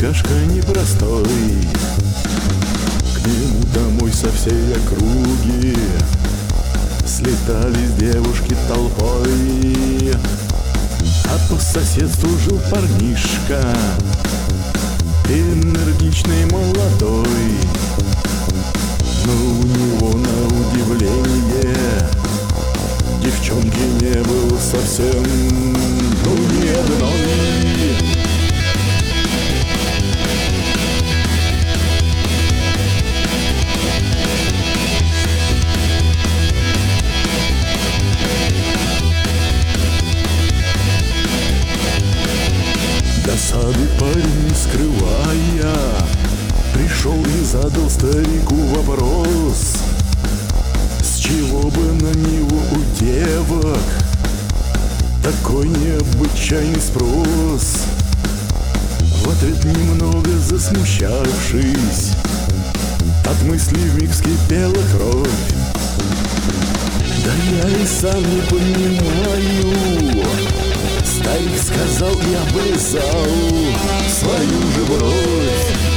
старикашка непростой. К нему домой со всей округи слетались девушки толпой. А по соседству жил парнишка, энергичный, молодой. Но у него, на удивление, девчонки не было совсем, ну, ни одной. Досады парень, не скрывая, пришел и задал старику вопрос: с чего бы на него у девок такой необычайный спрос? В ответ, немного засмущавшись, от мысли вмиг вскипела кровь. Да я и сам не понимаю, старик сказал и облизал свою же бровь.